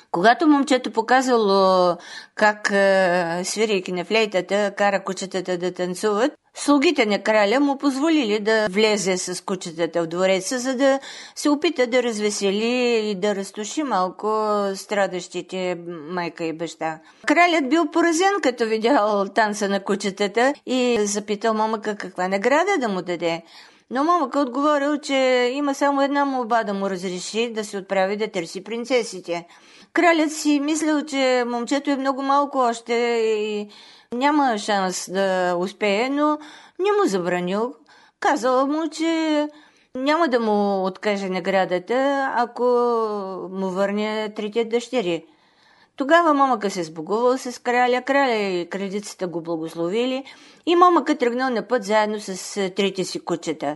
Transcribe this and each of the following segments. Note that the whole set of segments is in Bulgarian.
Когато момчето показало как свирейки на флейтата, кара кучетата да танцуват, слугите на краля му позволили да влезе с кучетата в двореца, за да се опита да развесели и да разтуши малко страдащите майка и баща. Кралят бил поразен, като видял танца на кучетата и запитал момъка каква награда да му даде. Но момъка отговорил, че има само една молба да му разреши да се отправи да търси принцесите. Кралят си мислил, че момчето е много малко още и няма шанс да успее, но не му забранил. Казал му, че няма да му откаже наградата, ако му върне трите дъщери. Тогава момъка се сбогувал с краля и кралицата го благословили и момъка тръгнал на път заедно с трите си кучета.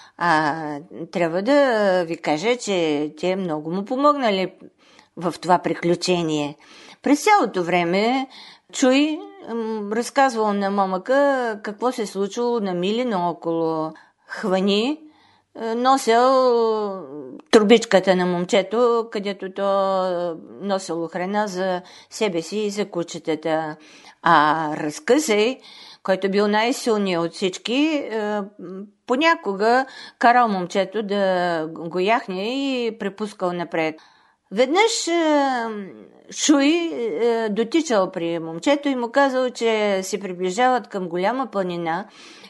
Трябва да ви кажа, че те много му помогнали в това приключение. През цялото време Чуй разказвал на момъка какво се случило на мили наоколо. Хвани носил турбичката на момчето, където то носило храна за себе си и за кучетата. Разкъсай, който бил най-силният от всички, понякога карал момчето да го яхне и препускал напред. Веднъж Шуй дотичал при момчето и му казал, че се приближават към голяма планина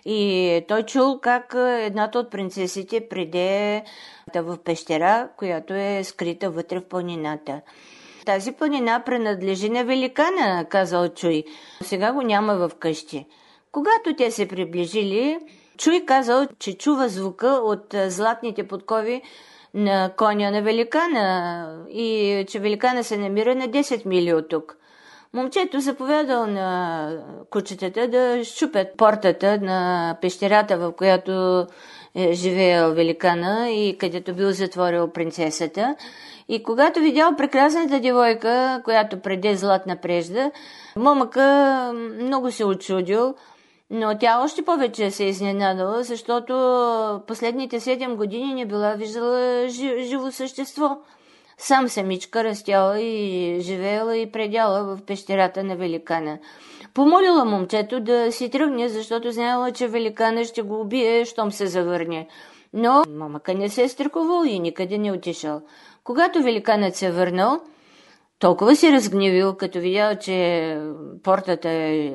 и той чул как едната от принцесите приде в пещера, която е скрита вътре в планината. Тази планина принадлежи на великана, казал Чуй. Сега го няма в къщи. Когато те се приближили, Чуй казал, че чува звука от златните подкови на коня на великана и че великана се намира на 10 мили от тук. Момчето заповядал на кучетата да щупят портата на пещерата, в която е живеел великана и където бил затворил принцесата. И когато видял прекрасната девойка, която преде златна прежда, момъка много се очудил, но тя още повече се изненадала, защото последните 7 години не била виждала живо същество. Самичка растяла и живеела и предяла в пещерата на великана. Помолила момчето да си тръгне, защото знаела, че великана ще го убие, щом се завърне. Но момъка не се е страхувал и никъде не отишъл. Когато великанът се върнал, толкова се разгневил, като видял, че портата е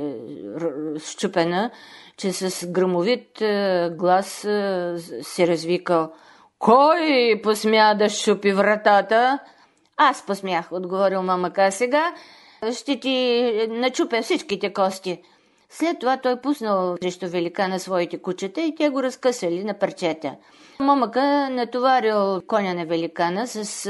счупена, че с гръмовит глас се развикал: „Кой посмя да щупи вратата?“ „Аз посмях“, отговорил момъка. „Сега ще ти начупя всичките кости.“ След това той пуснал срещу великана своите кучета и те го разкъсали на парчета. Момъка натоварил коня на великана с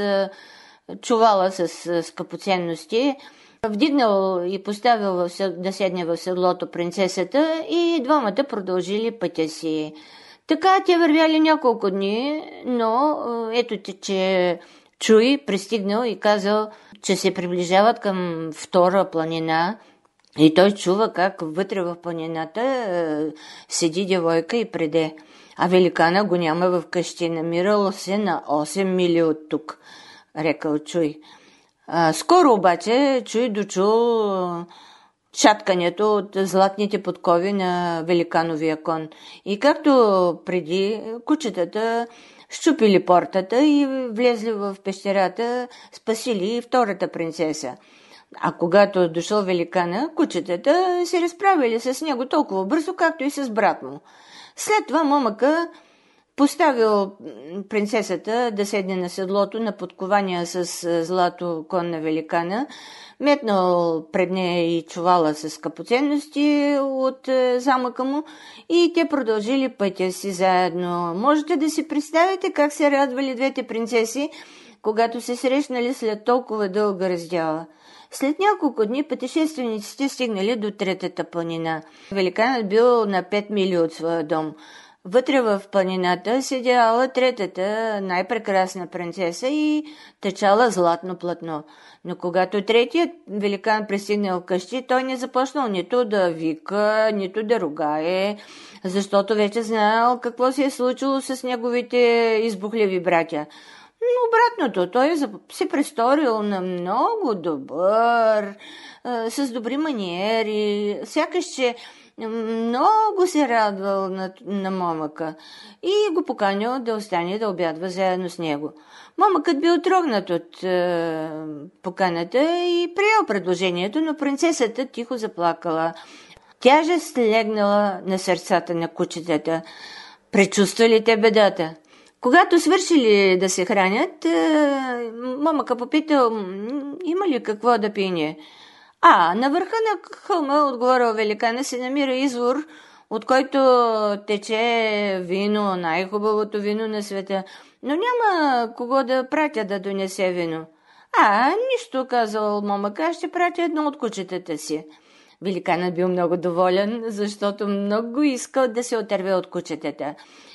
чувала с скъпоценности, вдигнал и поставил да седне в седлото принцесата и двамата продължили пътя си. Така те вървяли няколко дни, но ето че Чуй пристигнал и казал, че се приближават към втора планина и той чува как вътре в планината седи девойка и преде. А великана го няма в къщи, намирало се на 8 мили от тук, рекал Чуй. Скоро обаче Чуй дочул чаткането от златните подкови на великановия кон. И както преди, кучетата щупили портата и влезли в пещерата, спасили и втората принцеса. А когато дошъл великана, кучетата се разправили с него толкова бързо, както и с брат му. След това момъка поставил принцесата да седне на седлото на подкования с злато кон на великана, метнал пред нея и чувала с скъпоценности от замъка му и те продължили пътя си заедно. Можете да си представите как се радвали двете принцеси, когато се срещнали след толкова дълга раздяла. След няколко дни пътешествениците стигнали до третата планина. Великанът бил на 5 мили от своя дом. Вътре в планината седяла третата най-прекрасна принцеса и течала златно платно. Но когато третият великан пристигнал вкъщи, той не започнал нито да вика, нито да ругае, защото вече знаел какво се е случило с неговите избухливи братя. Обратното, той се престорил на много добър, с добри маниери, сякаш, че много се радвал на момъка и го поканил да остане да обядва заедно с него. Момъкът бил трогнат от поканата и приел предложението, но принцесата тихо заплакала. Тяжест легнала на сърцата на кучетата. Пречувства ли те бедата? Когато свършили да се хранят, момъка попитал, има ли какво да пине? На върха на хълма, отговорил великана, се намира извор, от който тече вино, най-хубавото вино на света, но няма кого да пратя да донесе вино. Нищо, казал момъка, ще пратя едно от кучетата си. Великанът бил много доволен, защото много искал да се отърве от кучетата.